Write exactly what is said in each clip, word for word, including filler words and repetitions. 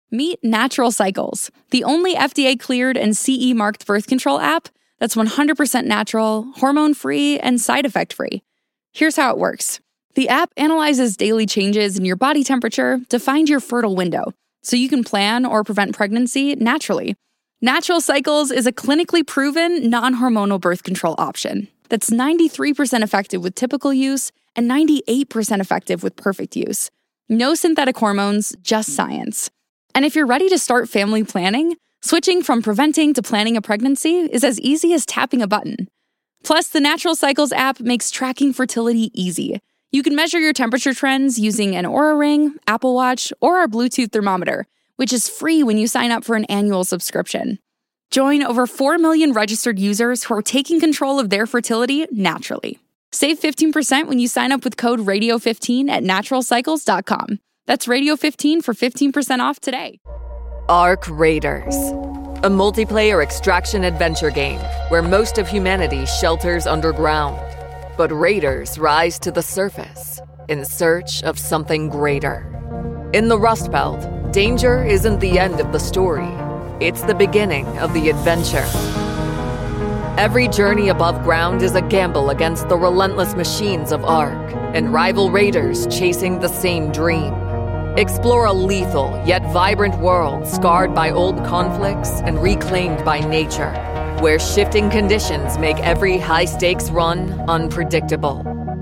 Meet Natural Cycles, the only F D A-cleared and C E-marked birth control app that's one hundred percent natural, hormone-free, and side effect-free. Here's how it works. The app analyzes daily changes in your body temperature to find your fertile window, so you can plan or prevent pregnancy naturally. Natural Cycles is a clinically proven, non-hormonal birth control option that's ninety-three percent effective with typical use and ninety-eight percent effective with perfect use. No synthetic hormones, just science. And if you're ready to start family planning, switching from preventing to planning a pregnancy is as easy as tapping a button. Plus, the Natural Cycles app makes tracking fertility easy. You can measure your temperature trends using an Oura Ring, Apple Watch, or our Bluetooth thermometer, which is free when you sign up for an annual subscription. Join over four million registered users who are taking control of their fertility naturally. Save fifteen percent when you sign up with code radio fifteen at natural cycles dot com. That's radio fifteen for fifteen percent off today. Arc Raiders, a multiplayer extraction adventure game where most of humanity shelters underground. But raiders rise to the surface in search of something greater. In the Rust Belt, danger isn't the end of the story. It's the beginning of the adventure. Every journey above ground is a gamble against the relentless machines of Ark and rival raiders chasing the same dream. Explore a lethal yet vibrant world scarred by old conflicts and reclaimed by nature, where shifting conditions make every high-stakes run unpredictable.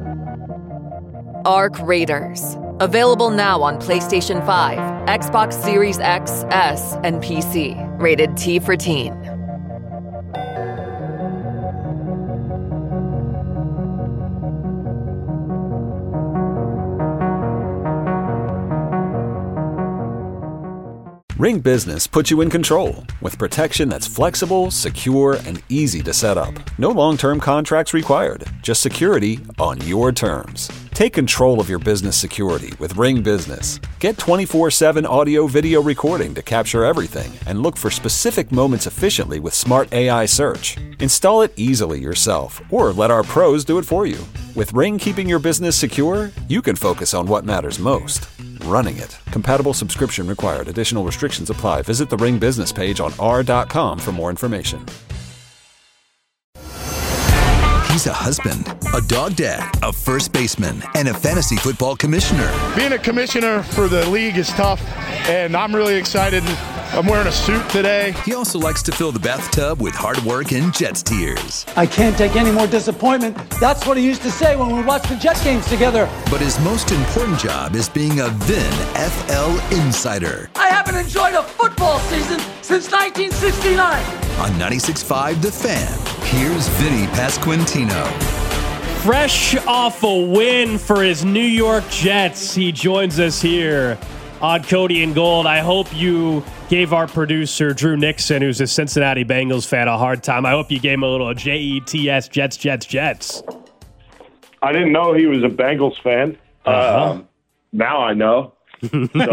Arc Raiders. Available now on PlayStation five, Xbox Series X, S, and P C. Rated T for Teen. Ring Business puts you in control with protection that's flexible, secure, and easy to set up. No long-term contracts required, just security on your terms. Take control of your business security with Ring Business. Get twenty-four seven audio-video recording to capture everything and look for specific moments efficiently with Smart A I search. Install it easily yourself or let our pros do it for you. With Ring keeping your business secure, you can focus on what matters most. Running it. Compatible subscription required. Additional restrictions apply. Visit the Ring business page on r dot com for more information. He's a husband, a dog dad, a first baseman, and a fantasy football commissioner. Being a commissioner for the league is tough, and I'm really excited. I'm wearing a suit today. He also likes to fill the bathtub with hard work and Jets tears. I can't take any more disappointment. That's what he used to say when we watched the Jet games together. But his most important job is being a Vin F L insider. I haven't enjoyed a football season since nineteen sixty-nine. On ninety-six point five The Fan, here's Vinny Pasquantino. Fresh off a win for his New York Jets, he joins us here on Cody and Gold. I hope you gave our producer, Drew Nixon, who's a Cincinnati Bengals fan, a hard time. I hope you gave him a little J E T S, Jets, Jets, Jets. I didn't know he was a Bengals fan. Uh-huh. Um, now I know. So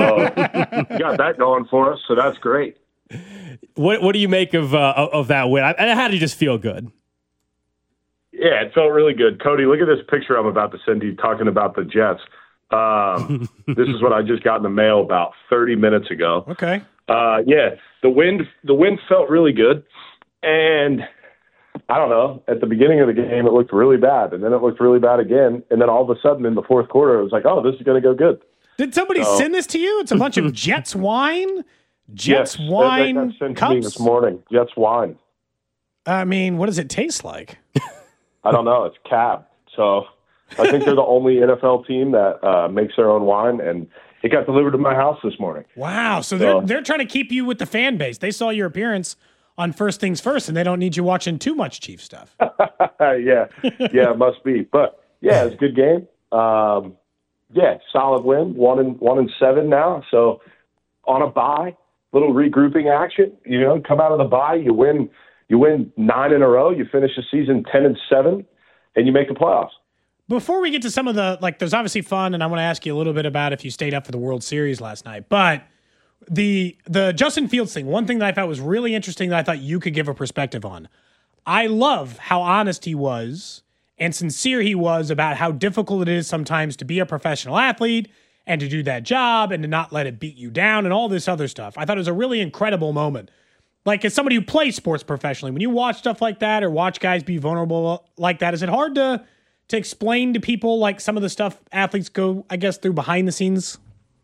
got that going for us, so that's great. What What do you make of uh, of that win? I, how did you just feel good? Yeah, it felt really good. Cody, look at this picture I'm about to send you talking about the Jets. Um, this is what I just got in the mail about thirty minutes ago. Okay. Uh, yeah, the wind the wind felt really good, and I don't know. At the beginning of the game, it looked really bad, and then it looked really bad again, and then all of a sudden in the fourth quarter, it was like, oh, this is going to go good. Did somebody so, send this to you? It's a bunch of Jets wine, Jets yes, wine that, that got sent cups. to me this morning. Jets wine. I mean, what does it taste like? I don't know. It's cab, so I think they're the only N F L team that uh, makes their own wine, and it got delivered to my house this morning. Wow. So, so they're they're trying to keep you with the fan base. They saw your appearance on First Things First, and they don't need you watching too much Chief stuff. yeah. Yeah, it must be. But, yeah, it's a good game. Um, yeah, solid win. One and, one and seven now. So on a bye, little regrouping action. You know, come out of the bye, you win, you win nine in a row. You finish the season ten and seven, and you make the playoffs. Before we get to some of the, like, there's obviously fun, and I want to ask you a little bit about if you stayed up for the World Series last night. But the the Justin Fields thing, one thing that I thought was really interesting that I thought you could give a perspective on. I love how honest he was and sincere he was about how difficult it is sometimes to be a professional athlete and to do that job and to not let it beat you down and all this other stuff. I thought it was a really incredible moment. Like, as somebody who plays sports professionally, when you watch stuff like that or watch guys be vulnerable like that, is it hard to to explain to people like some of the stuff athletes go, I guess, through behind the scenes?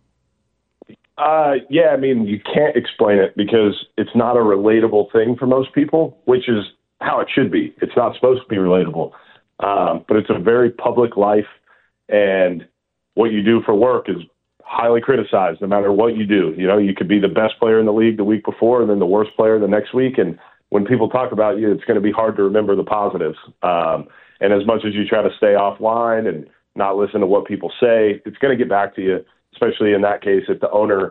Uh, yeah, I mean, you can't explain it because it's not a relatable thing for most people, which is how it should be. It's not supposed to be relatable, um, but it's a very public life, and what you do for work is highly criticized no matter what you do. You know, you could be the best player in the league the week before and then the worst player the next week, and when people talk about you, it's going to be hard to remember the positives. Um, and as much as you try to stay offline and not listen to what people say, it's going to get back to you, especially in that case if the owner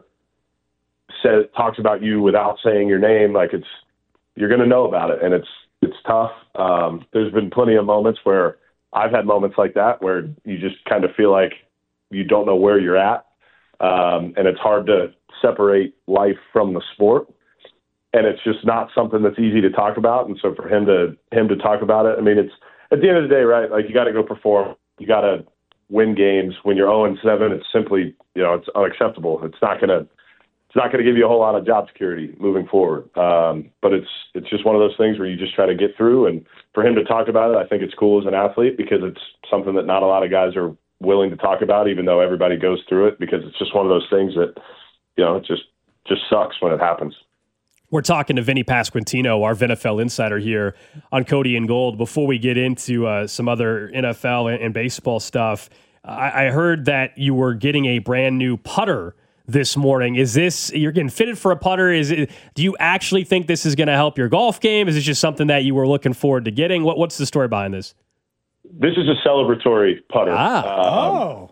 says talks about you without saying your name. Like, it's you're going to know about it, and it's it's tough. Um, there's been plenty of moments where I've had moments like that where you just kind of feel like you don't know where you're at, um, and it's hard to separate life from the sport. And it's just not something that's easy to talk about. And so for him to him to talk about it, I mean, it's at the end of the day, right? Like, you got to go perform. You got to win games. When you're oh and seven, it's simply, you know, it's unacceptable. It's not going to it's not going to give you a whole lot of job security moving forward. Um, but it's it's just one of those things where you just try to get through. And for him to talk about it, I think it's cool as an athlete because it's something that not a lot of guys are willing to talk about, even though everybody goes through it, because it's just one of those things that, you know, it just just sucks when it happens. We're talking to Vinny Pasquantino, our V N F L insider here on Cody and Gold. Before we get into uh, some other N F L and, and baseball stuff, I, I heard that you were getting a brand new putter this morning. Is this, you're getting fitted for a putter? Is it, do you actually think this is going to help your golf game? Is this just something that you were looking forward to getting? What, what's the story behind this? This is a celebratory putter. Ah. Um, Oh.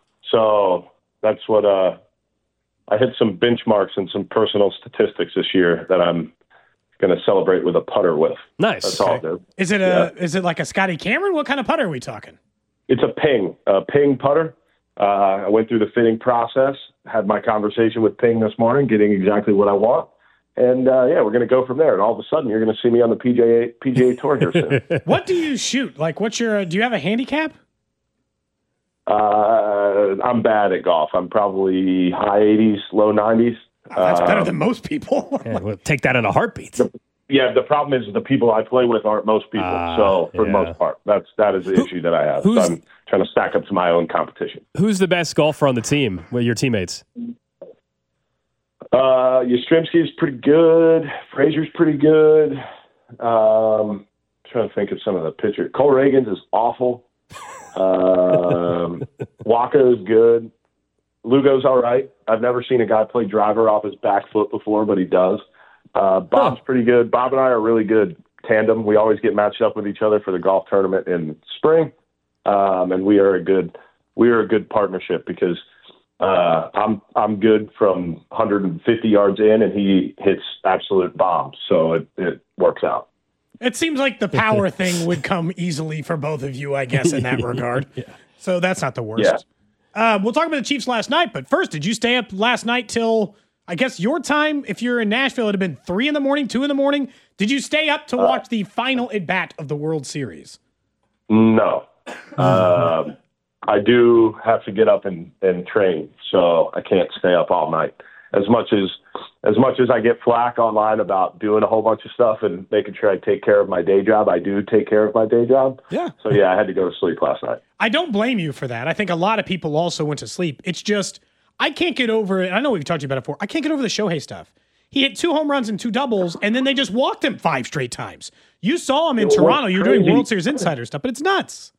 So that's what, uh, I hit some benchmarks and some personal statistics this year that I'm going to celebrate with a putter with. Nice. That's all, dude. Is it a yeah. is it like a Scotty Cameron? What kind of putter are we talking? It's a Ping, a Ping putter. Uh, I went through the fitting process, had my conversation with Ping this morning, getting exactly what I want. And, uh, yeah, we're going to go from there. And all of a sudden, you're going to see me on the P G A P G A Tour here soon. What do you shoot? Like, what's your, do you have a handicap? Uh, I'm bad at golf. I'm probably high eighties, low nineties. Oh, that's um, better than most people. Yeah, we'll take that in a heartbeat. The, yeah, the problem is the people I play with aren't most people. Uh, so for yeah. the most part, that's that is the Who, issue that I have. So I'm trying to stack up to my own competition. Who's the best golfer on the team with your teammates? Uh, Yastrzemski's pretty good. Frazier's pretty good. Um, trying to think of some of the pitchers. Cole Reagans is awful. um, Waka is good. Lugo's all right. I've never seen a guy play driver off his back foot before, but he does. Uh, Bob's pretty good. Bob and I are really good tandem. We always get matched up with each other for the golf tournament in spring, um, and we are a good we are a good partnership because uh, I'm I'm good from one hundred fifty yards in, and he hits absolute bombs. So it, it works out. It seems like the power thing would come easily for both of you, I guess, in that regard. Yeah. So that's not the worst. Yeah. Uh, we'll talk about the Chiefs last night, but first, did you stay up last night till, I guess, your time? If you're in Nashville, it would have been three in the morning, two in the morning. Did you stay up to watch uh, the final at-bat of the World Series? No. uh, I do have to get up and, and train, so I can't stay up all night. As much as as much as I get flack online about doing a whole bunch of stuff and making sure I take care of my day job, I do take care of my day job. Yeah. So, yeah, I had to go to sleep last night. I don't blame you for that. I think a lot of people also went to sleep. It's just, I can't get over it. I know we've talked to you about it before. I can't get over the Shohei stuff. He hit two home runs and two doubles, and then they just walked him five straight times. You saw him in it Toronto. You're doing World Series Insider stuff, but it's nuts.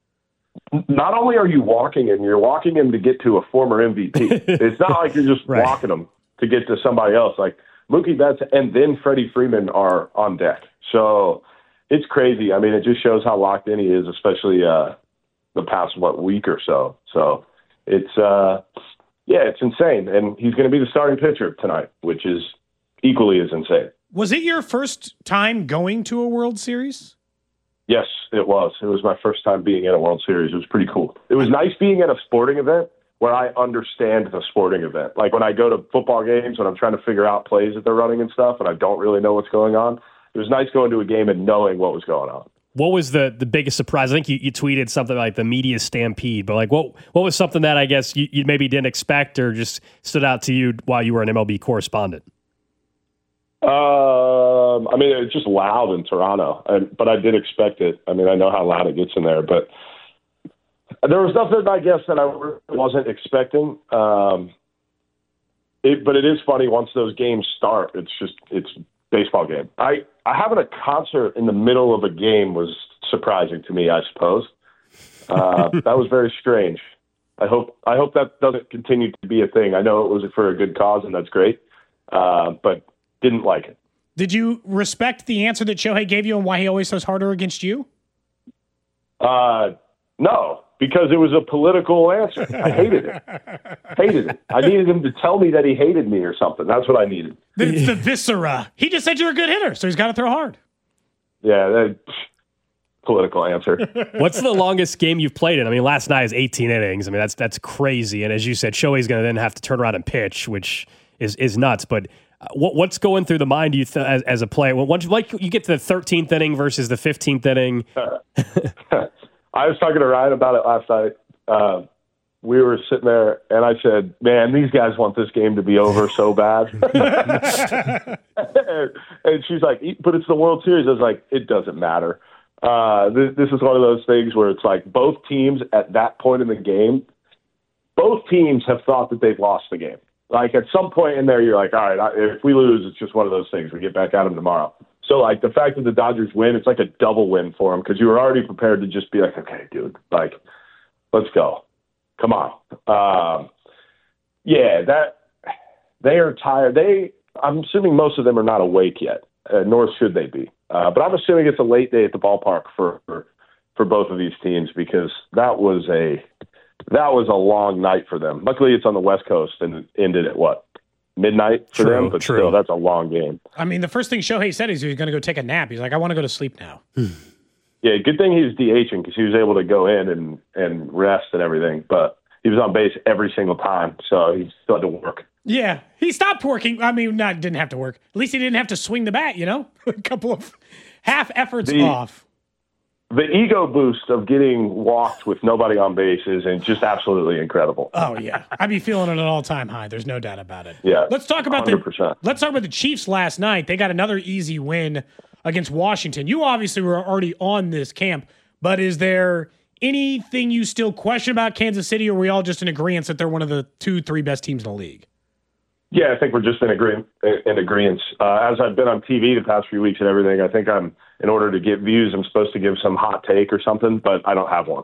Not only are you walking him, you're walking him to get to a former M V P. It's not like you're just right. walking him to get to somebody else. Like Mookie Betts and then Freddie Freeman are on deck. So it's crazy. I mean, it just shows how locked in he is, especially uh, the past, what, week or so. So it's, uh, yeah, it's insane. And he's going to be the starting pitcher tonight, which is equally as insane. Was it your first time going to a World Series? Yes, it was. It was my first time being in a World Series. It was pretty cool. It was nice being at a sporting event where I understand the sporting event. Like when I go to football games, when I'm trying to figure out plays that they're running and stuff, and I don't really know what's going on, it was nice going to a game and knowing what was going on. What was the, the biggest surprise? I think you, you tweeted something like the media stampede, but like what what was something that I guess you, you maybe didn't expect or just stood out to you while you were an M L B correspondent? Um, I mean, it's just loud in Toronto, and, but I did expect it. I mean, I know how loud it gets in there, but there was nothing, I guess, that I wasn't expecting. Um, it, but it is funny once those games start. It's just it's baseball game. I, I having a concert in the middle of a game was surprising to me, I suppose. Uh, that was very strange. I hope I hope that doesn't continue to be a thing. I know it was for a good cause, and that's great, uh, but didn't like it. Did you respect the answer that Shohei gave you and why he always throws harder against you? Uh, no, because it was a political answer. I hated it. hated it. I needed him to tell me that he hated me or something. That's what I needed. It's the viscera. He just said you're a good hitter, so he's got to throw hard. Yeah, that, political answer. What's the longest game you've played in? I mean, last night is eighteen innings. I mean, that's that's crazy. And as you said, Shohei's going to then have to turn around and pitch, which is is nuts. But uh, what what's going through the mind you th- as, as a player? Once like you get to the thirteenth inning versus the fifteenth inning. I was talking to Ryan about it last night. Uh, we were sitting there, and I said, man, these guys want this game to be over so bad. And she's like, but it's the World Series. I was like, it doesn't matter. Uh, this, this is one of those things where it's like both teams at that point in the game, both teams have thought that they've lost the game. Like at some point in there, you're like, all right, if we lose, it's just one of those things. We get back at them tomorrow. So, like, the fact that the Dodgers win, it's like a double win for them because you were already prepared to just be like, okay, dude, like, let's go. Come on. Um, yeah, that they are tired. They, I'm assuming most of them are not awake yet, uh, nor should they be. Uh, but I'm assuming it's a late day at the ballpark for, for for both of these teams because that was a that was a long night for them. Luckily, it's on the West Coast and it ended at what? Midnight for true, them, but true. still, that's a long game. I mean, the first thing Shohei said is he was going to go take a nap. He's like, I want to go to sleep now. Yeah, good thing he was DHing because he was able to go in and, and rest and everything, but he was on base every single time, so he still had to work. Yeah, he stopped working. I mean, not didn't have to work. At least he didn't have to swing the bat, you know? A couple of half efforts the, off. The ego boost of getting walked with nobody on base is and just absolutely incredible. Oh yeah, I'd be feeling it at an all-time high. There's no doubt about it. Yeah, let's talk about one hundred percent. the let's talk about the Chiefs last night. They got another easy win against Washington. You obviously were already on this camp, but is there anything you still question about Kansas City, or are we all just in agreement that they're one of the two, three best teams in the league? Yeah, I think we're just in agreement. In agreement. Uh, as I've been on T V the past few weeks and everything, I think I'm, in order to get views, I'm supposed to give some hot take or something, but I don't have one.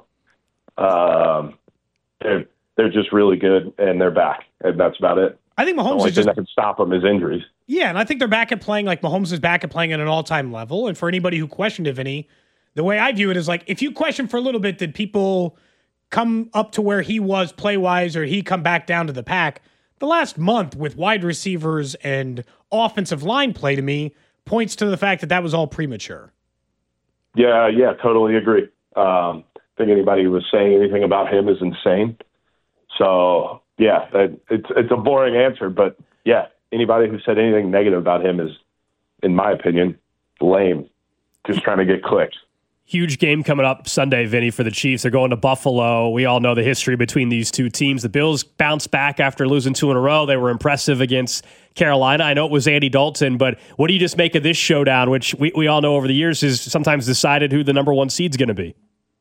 Um, they're they're just really good, and they're back, and that's about it. I think Mahomes the only is thing just that can stop them is injuries. Yeah, and I think they're back at playing like Mahomes is back at playing at an all-time level. And for anybody who questioned it, Vinny, the way I view it is like if you question for a little bit, did people come up to where he was play-wise, or he come back down to the pack? The last month with wide receivers and offensive line play to me points to the fact that that was all premature. Yeah, yeah, totally agree. Um, I think anybody who was saying anything about him is insane. So, yeah, it's it's a boring answer, but yeah, anybody who said anything negative about him is, in my opinion, lame. Just trying to get clicks. Huge game coming up Sunday, Vinny, for the Chiefs. They're going to Buffalo. We all know the history between these two teams. The Bills bounced back after losing two in a row. They were impressive against Carolina. I know it was Andy Dalton, but what do you just make of this showdown, which we, we all know over the years has sometimes decided who the number one seed's going to be?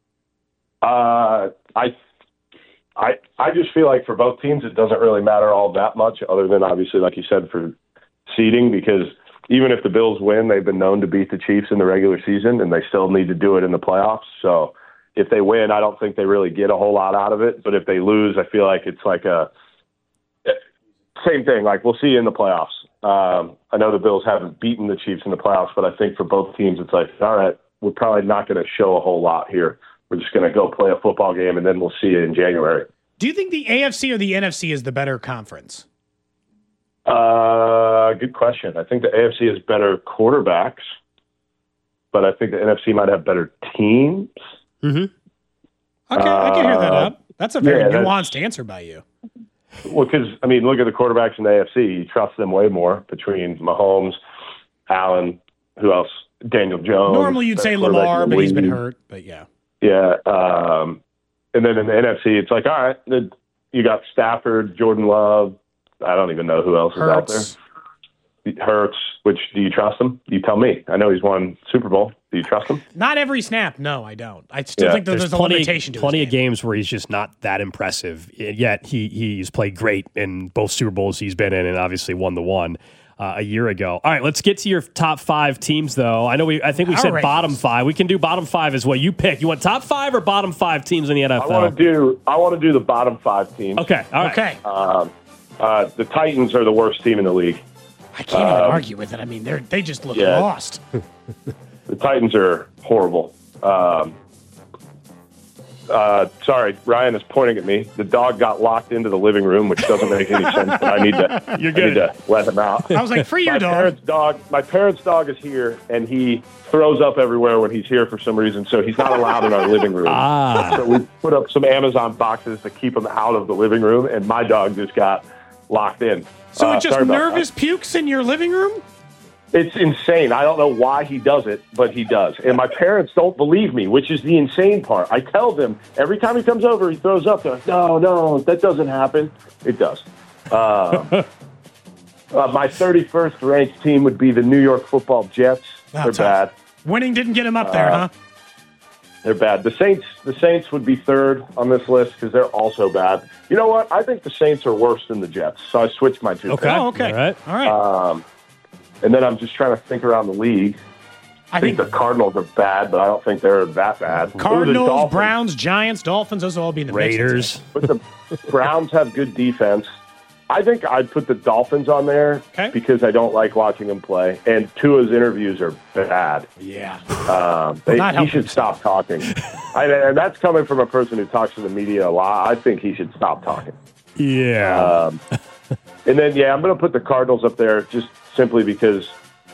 Uh, I, I, I just feel like for both teams, it doesn't really matter all that much, other than obviously, like you said, for seeding, because even if the Bills win, they've been known to beat the Chiefs in the regular season, and they still need to do it in the playoffs. So if they win, I don't think they really get a whole lot out of it. But if they lose, I feel like it's like a same thing. Like, we'll see you in the playoffs. Um, I know the Bills haven't beaten the Chiefs in the playoffs, but I think for both teams, it's like, all right, we're probably not going to show a whole lot here. We're just going to go play a football game, and then we'll see you in January. Do you think the A F C or the N F C is the better conference? Uh, good question. I think the A F C has better quarterbacks, but I think the N F C might have better teams. Mm-hmm. Okay, I can hear that Uh, up. That's a very yeah, nuanced answer by you. Well, because, I mean, look at the quarterbacks in the A F C. You trust them way more between Mahomes, Allen, who else? Daniel Jones. Normally you'd say Lamar, but he's been hurt. But yeah. Yeah. Um, and then in the N F C, it's like, all right, the, you got Stafford, Jordan Love. I don't even know who else is Hurts. out there. Hurts, which do you trust him? You tell me. I know he's won Super Bowl. Do you trust him? Not every snap. No, I don't. I still Yeah. think that there's, There's a plenty, limitation to plenty his of game. games where he's just not that impressive. Yet he he's played great in both Super Bowls he's been in, and obviously won the one uh, a year ago. All right, let's get to your top five teams, though. I know we. I think we Our said rankings. bottom five. We can do bottom five as well. You pick. You want top five or bottom five teams in the N F L? I want to do. I want to do the bottom five teams. Okay. All right. Okay. Um, uh, the Titans are the worst team in the league. I can't even um, argue with it. I mean, they they just look yeah. lost. The Titans are horrible. Um, uh, sorry, Ryan is pointing at me. The dog got locked into the living room, which doesn't make any sense. But I need to. You're I good. need to let him out. I was like, free your my dog. Parents' dog. My parents' dog is here, and he throws up everywhere when he's here for some reason. So he's not allowed in our living room. Ah. So we put up some Amazon boxes to keep him out of the living room, and my dog just got locked in. So Uh, it just sorry about nervous that. pukes in your living room? It's insane. I don't know why he does it, but he does. And my parents don't believe me, which is the insane part. I tell them every time he comes over, he throws up. They're like, no, no, that doesn't happen. It does. Uh, uh, my thirty-first ranked team would be the New York Football Jets. Oh, They're tough. bad. Winning didn't get him up there, Uh, huh? They're bad. The Saints, the Saints would be third on this list because they're also bad. You know what? I think the Saints are worse than the Jets, so I switched my two. Okay. picks. Oh, okay. All right. All right. Um, and then I'm just trying to think around the league. I I think think the Cardinals are bad, but I don't think they're that bad. Ooh, the Cardinals, Dolphins. Browns, Giants, Dolphins, those will all be in the mix, I'd Raiders. say. But the Browns have good defense. I think I'd put the Dolphins on there Okay. because I don't like watching them play. And Tua's interviews are bad. Yeah. Um, they, not he helping should stop talking. I, and that's coming from a person who talks to the media a lot. I think he should stop talking. Yeah. Um, and then, yeah, I'm going to put the Cardinals up there just simply because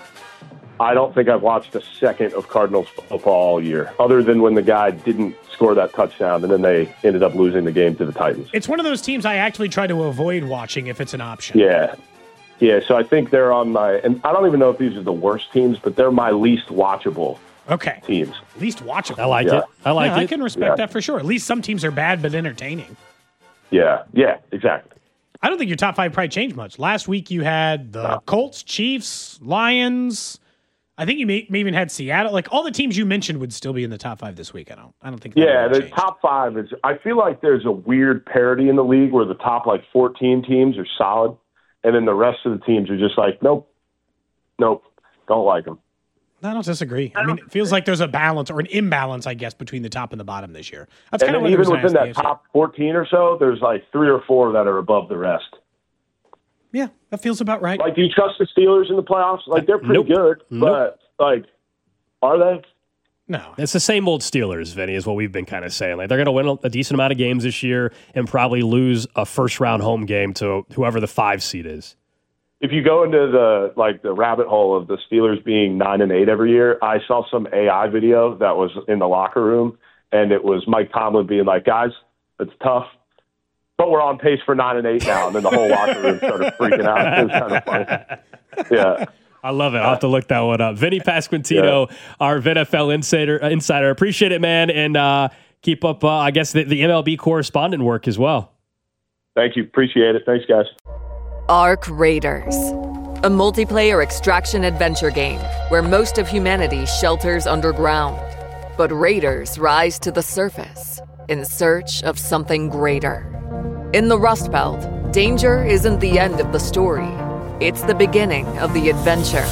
I don't think I've watched a second of Cardinals football all year, other than when the guy didn't score that touchdown, and then they ended up losing the game to the Titans. It's one of those teams I actually try to avoid watching if it's an option. Yeah. Yeah, so I think they're on my – and I don't even know if these are the worst teams, but they're my least watchable Okay. teams. Least watchable. I like Yeah. it. I like yeah, I it. can respect Yeah. that for sure. At least some teams are bad but entertaining. Yeah, yeah, exactly. I don't think your top five probably changed much. Last week you had the Colts, Chiefs, Lions. I think you may, may even had Seattle. Like all the teams you mentioned would still be in the top five this week. I don't. I don't think. That Yeah, really the changed. top five is – I feel like there's a weird parity in the league where the top, like, fourteen teams are solid, and then the rest of the teams are just like, nope, nope, don't like them. I don't disagree. I mean, it feels like there's a balance or an imbalance, I guess, between the top and the bottom this year. That's And kind of then what even within that top. top fourteen or so, there's like three or four that are above the rest. Yeah, that feels about right. Like, do you trust the Steelers in the playoffs? Like, they're pretty Nope. good, Nope. but, like, are they? No, It's the same old Steelers, Vinny, is what we've been kind of saying. Like they're going to win a decent amount of games this year and probably lose a first round home game to whoever the five seed is. If you go into the like the rabbit hole of the Steelers being nine and eight every year, I saw some A I video that was in the locker room, and it was Mike Tomlin being like, "Guys, it's tough, but we're on pace for nine and eight now." And then the whole locker room started freaking out. It was kind of funny. Yeah. I love it. I'll have to look that one up. Vinny Pasquantino, yeah. our V N F L insider. Uh, insider. Appreciate it, man, and uh, keep up. Uh, I guess the, the M L B correspondent work as well. Thank you. Appreciate it. Thanks, guys. Ark Raiders, a multiplayer extraction adventure game where most of humanity shelters underground, but raiders rise to the surface in search of something greater. In the Rust Belt, danger isn't the end of the story. It's the beginning of the adventure.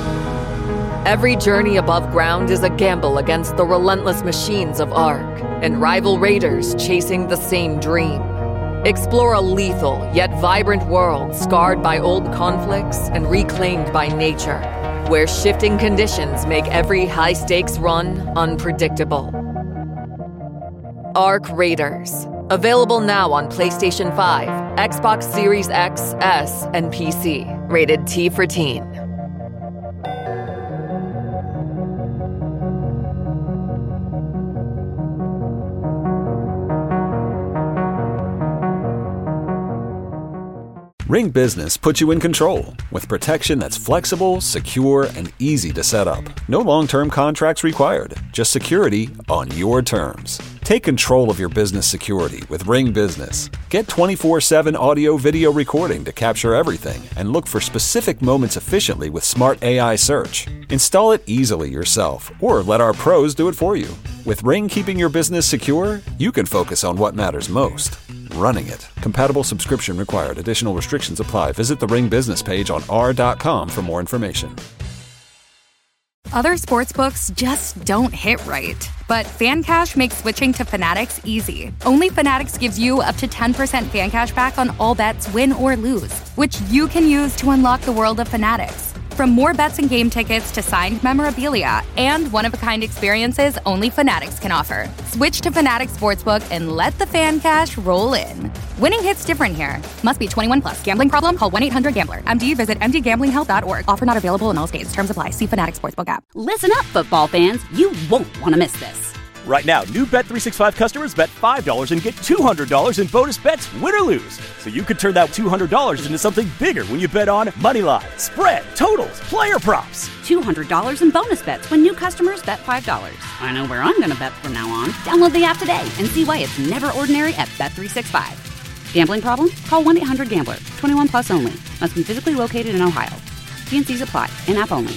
Every journey above ground is a gamble against the relentless machines of Ark and rival raiders chasing the same dream. Explore a lethal yet vibrant world scarred by old conflicts and reclaimed by nature, where shifting conditions make every high-stakes run unpredictable. Ark Raiders. Available now on PlayStation five, Xbox Series X, S, and P C. Rated T for Teen. Ring Ring Business puts you in control with protection that's flexible, secure, and easy to set up. No long-term contracts required, just security on your terms. Take control of your business security with Ring Business. Get twenty-four seven audio video recording to capture everything and look for specific moments efficiently with smart A I search. Install it easily yourself or let our pros do it for you. With Ring keeping your business secure, you can focus on what matters most. Running it. Compatible subscription required. Additional restrictions apply. Visit the Ring business page on r dot com for more information. Other sportsbooks just don't hit right. But FanCash makes switching to Fanatics easy. Only Fanatics gives you up to ten percent fan cash back on all bets, win or lose, which you can use to unlock the world of Fanatics. From more bets and game tickets to signed memorabilia and one-of-a-kind experiences only Fanatics can offer. Switch to Fanatics Sportsbook and let the fan cash roll in. Winning hits different here. Must be twenty-one plus. Gambling problem? Call one eight hundred gambler. M D visit m d gambling help dot org. Offer not available in all states. Terms apply. See Fanatics Sportsbook app. Listen up, football fans. You won't want to miss this. Right now, new Bet three sixty-five customers bet five dollars and get two hundred dollars in bonus bets, win or lose. So you could turn that two hundred dollars into something bigger when you bet on money line, spread, totals, player props. two hundred dollars in bonus bets when new customers bet five dollars. I know where I'm going to bet from now on. Download the app today and see why it's never ordinary at Bet three sixty-five. Gambling problem? Call one eight hundred gambler. twenty-one plus only. Must be physically located in Ohio. T and C's apply. In-app only.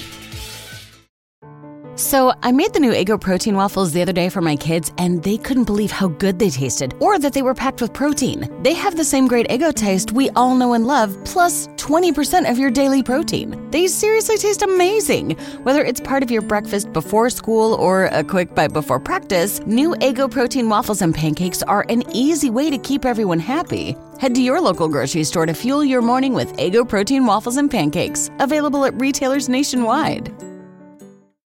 So I made the new Eggo protein waffles the other day for my kids, and they couldn't believe how good they tasted, or that they were packed with protein. They have the same great Eggo taste we all know and love, plus twenty percent of your daily protein. They seriously taste amazing. Whether it's part of your breakfast before school or a quick bite before practice, new Eggo protein waffles and pancakes are an easy way to keep everyone happy. Head to your local grocery store to fuel your morning with Eggo protein waffles and pancakes, available at retailers nationwide.